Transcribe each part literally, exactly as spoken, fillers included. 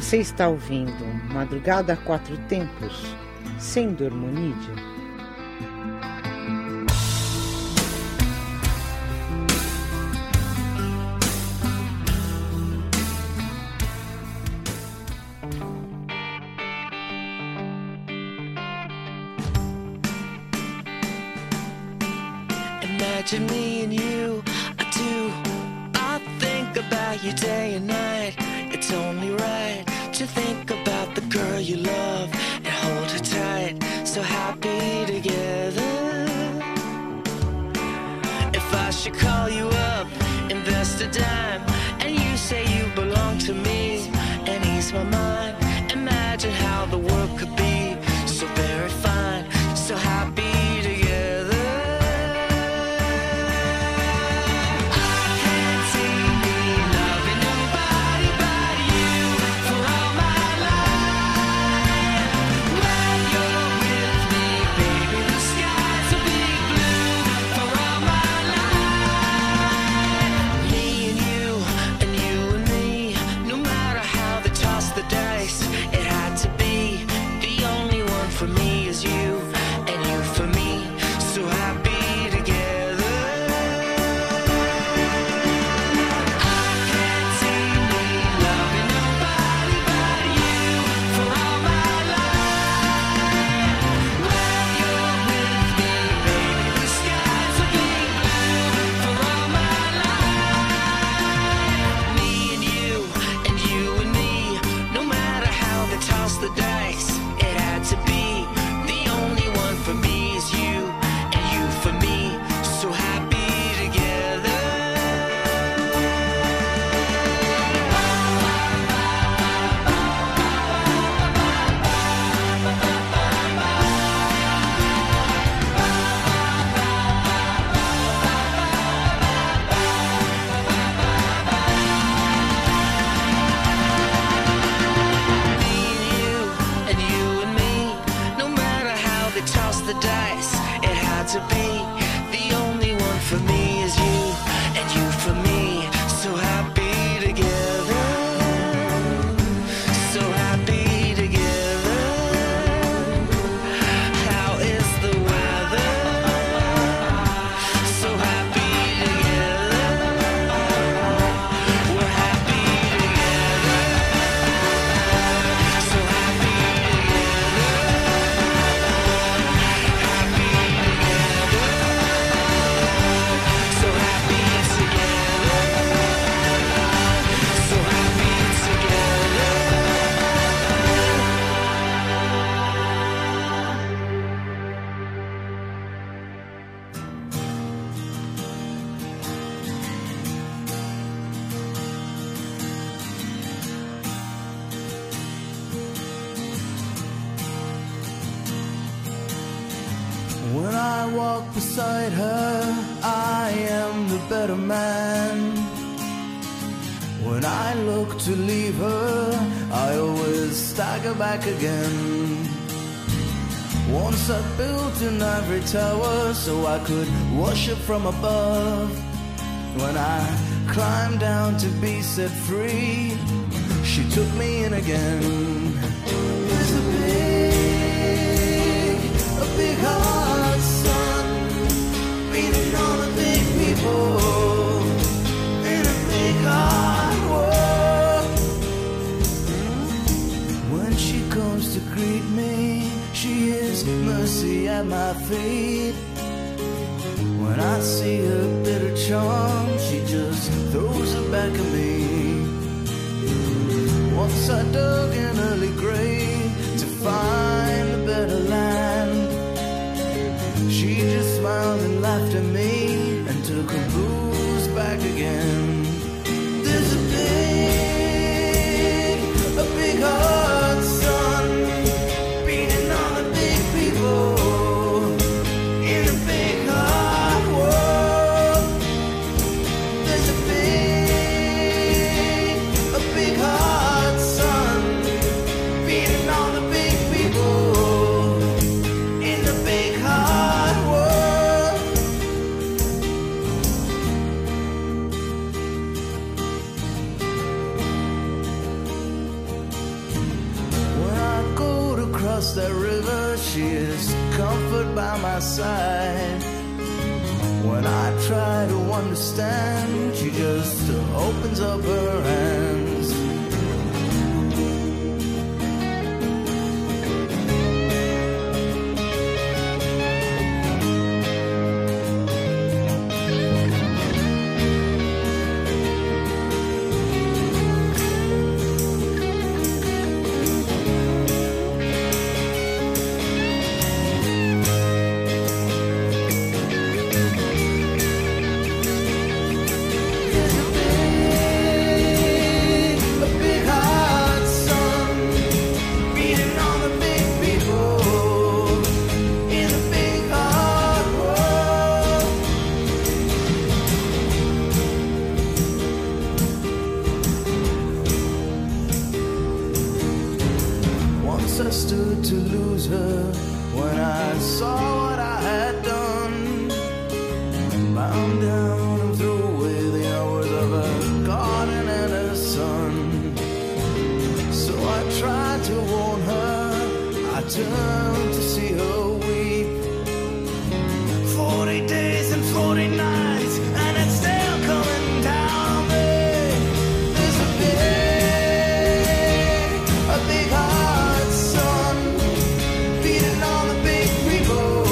Você está ouvindo Madrugada a Quatro Tempos, sem Dormonide. Imagine me and you, I do. I think about you day and night. It's only right to think about the girl you love and hold her tight. So happy together. If I should call you up, invest a dime, and you say you belong to me and ease my mind, imagine how the world could be so very fine, so happy together. Beside her, I am the better man. When I look to leave her, I always stagger back again. Once I built an ivory tower so I could worship from above. When I climbed down to be set free, she took me in again. There's a big, a big heart, son, beating on the big people in a big hard world. When she comes to greet me, she is mercy at my feet. When I see her bitter charm, she just throws it back at me. Once I dug an early grave to find a better land. She just smiled and laughed at me and took her blues back again. There's a big, a big heart, son, beating on the big people in a big hard world. There's a big, a big heart, son, beating comfort by my side. When I try to understand, she just opens up her hands. I stood to lose her when I saw what I had done. Bound down and threw away the hours of her garden and her son. So I tried to warn her, I turned to see her weep. Forty days and forty nights, and it's still coming down on me. There's a big, a big heart beating on the big people.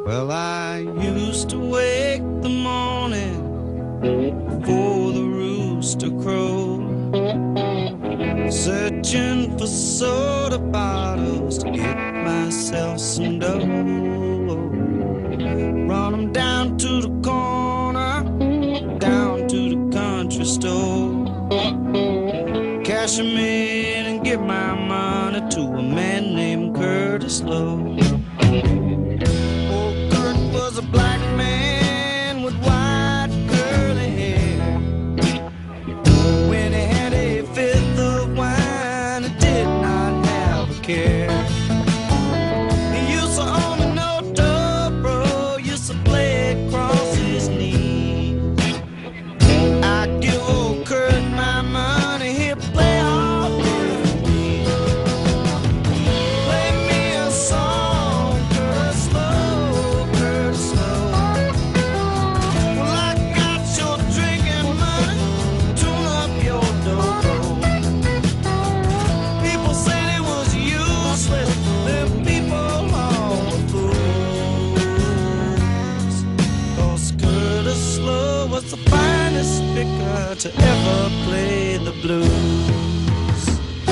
Well, I used to wake the morning before the rooster crowed, searching for soda bottles to get myself some dough. Run 'em down to the corner, down to the country store, cash 'em in and give my money to a man named Curtis Lowe. Old Kurt was a black man with white curly hair. When he had a fifth of wine, he did not have a care. He used to own a no dobro, used to play it across his knee. I give old Kurt my money, he'll play all with me. Play me a song, Curtis Lowe, Curtis Lowe. Well, I got your drinking money, tune up your dobro. People said it was useless, them people all were fools. 'Cause Curtis Lowe was the finest picker to ever play the blues.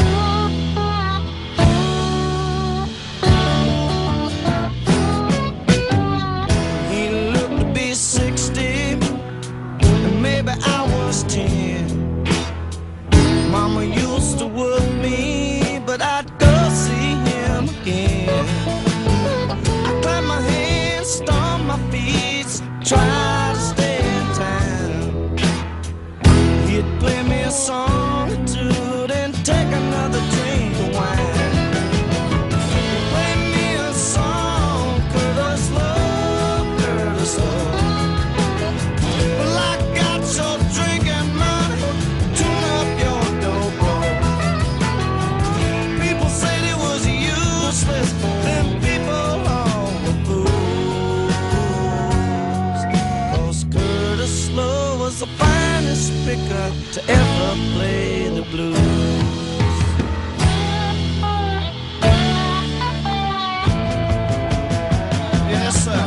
He looked to be sixty, and maybe I was ten. Mama used to whoop me, but I'd go see him again. I clap my hands, stomp my feet, try to stay in time. He'd play me a song or two, then take another drink of wine. Play me a song, Curtis Lowe, Curtis Lowe. Well, I got your drinking money, tune up your dobro. People said it was useless, them people all were fools. 'Cause Curtis Lowe was the finest picker to ever play the blues. Yes, sir.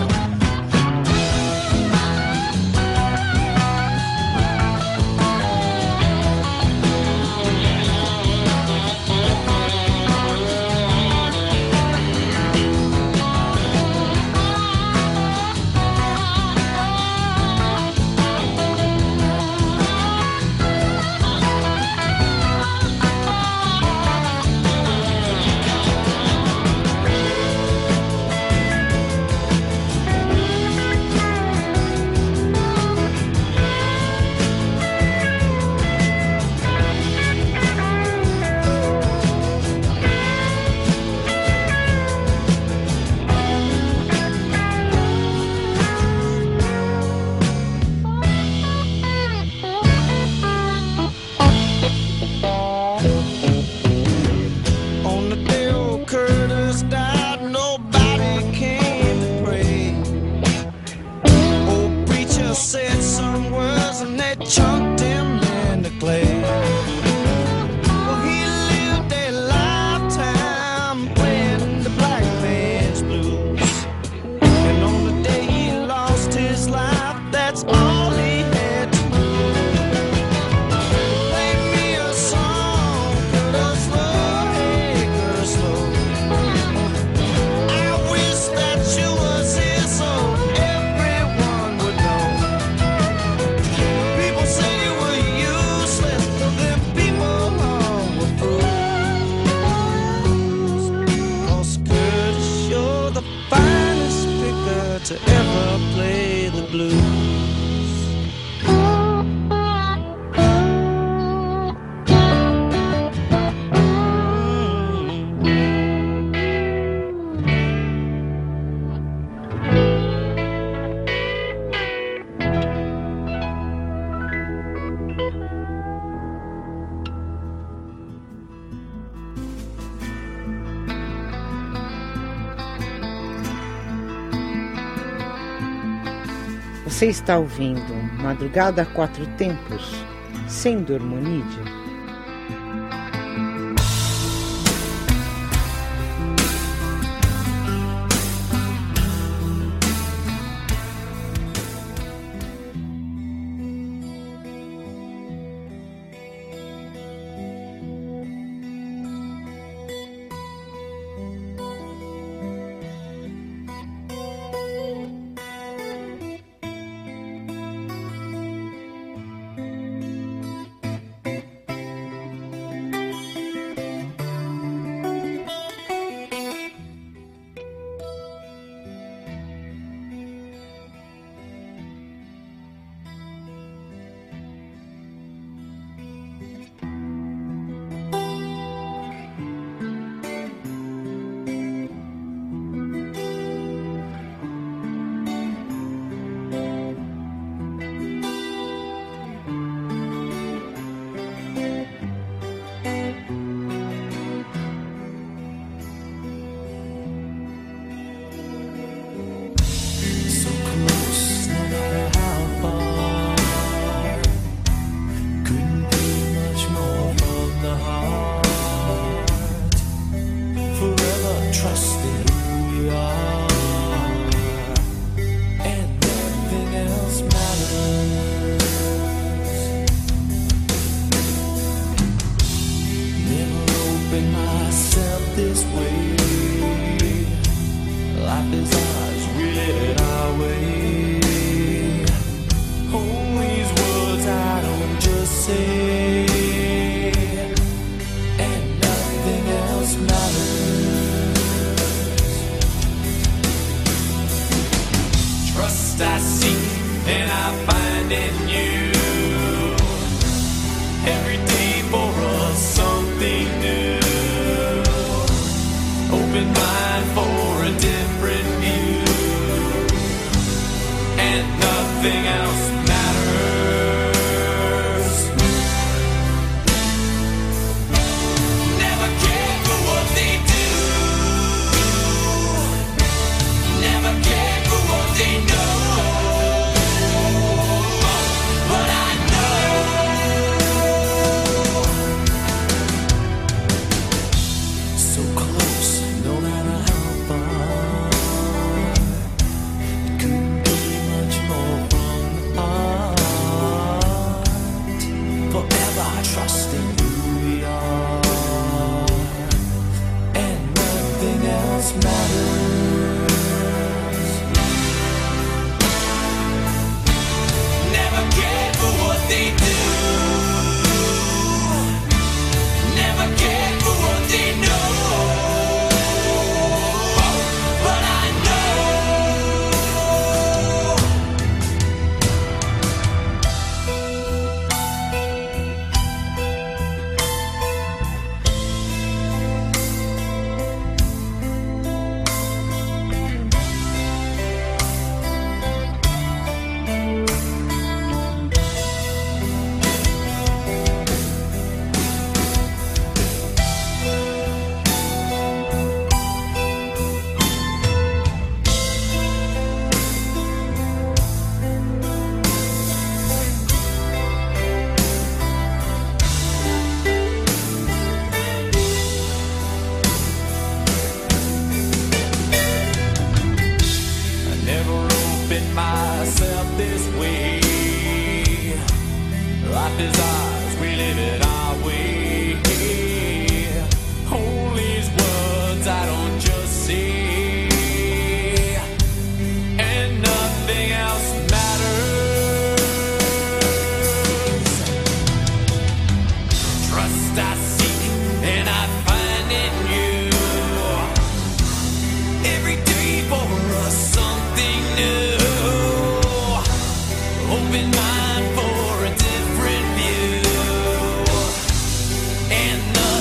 On the day old Curtis died, nobody came to pray. Old preacher said some words and they chunked him in the clay. Well, he lived a lifetime playing the black man's blues. And on the day he lost his life, that's all he had to do. Play me a song, Curtis Lowe, hey, Curtis Lowe. I wish that you was here so everyone would know. People say you were useless, them people all were fools. 'Cause Curtis, you're the finest picker to ever play the blues. Você está ouvindo Madrugada a Quatro Tempos, sem Dormonide. Trust I seek and I find in you. Every day for us something new. Open mind for a different view. And nothing else matters. Never care for what they do. Never care for what they know. But I know so close, no matter how far. It couldn't be much more from the heart. Forever trusting who we are, and nothing else matters. Never care for what they do. Never care for what they know. But I know I never opened myself this way. Life is ours, we live it our way. Hold these words I don't just say, and nothing else matters. Trust I seek and I find in you. Every day for us something new. Open mind for a different view. And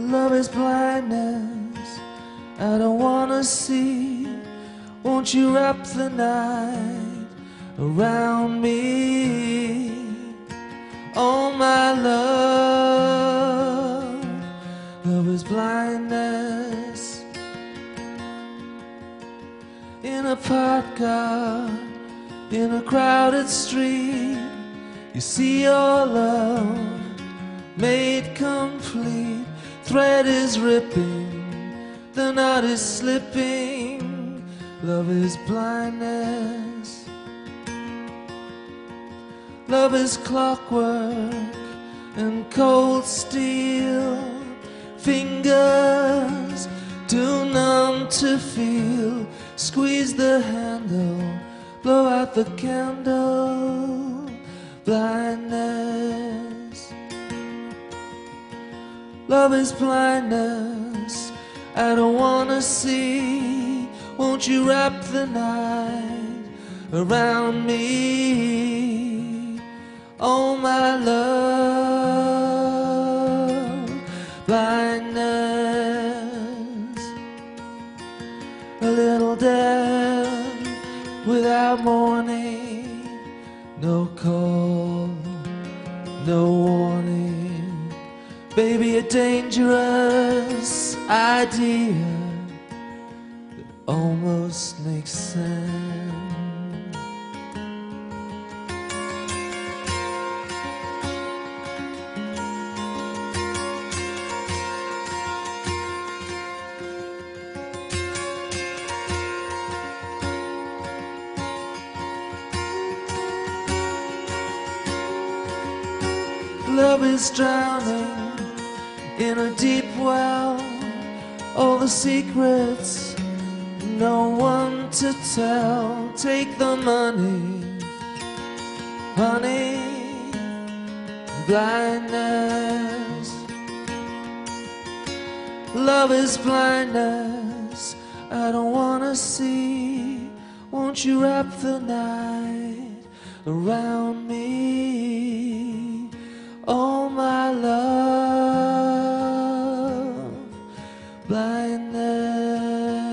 Love is blindness, I don't wanna see. Won't you wrap the night around me? Oh my love, love is blindness. In a parked car, in a crowded street, you see your love made complete. Thread is ripping, the knot is slipping. Love is blindness. Love is clockwork and cold steel. Fingers too numb to feel. Squeeze the handle, blow out the candle. Blindness. Love is blindness, I don't wanna see. Won't you wrap the night around me? Oh my love, blindness. A little death without mourning, no call, no warning. Baby, a dangerous idea that almost makes sense. Love is drowning in a deep well, all the secrets, no one to tell. Take the money, honey, blindness. Love is blindness, I don't wanna see. Won't you wrap the night around me? Oh my love, blindness.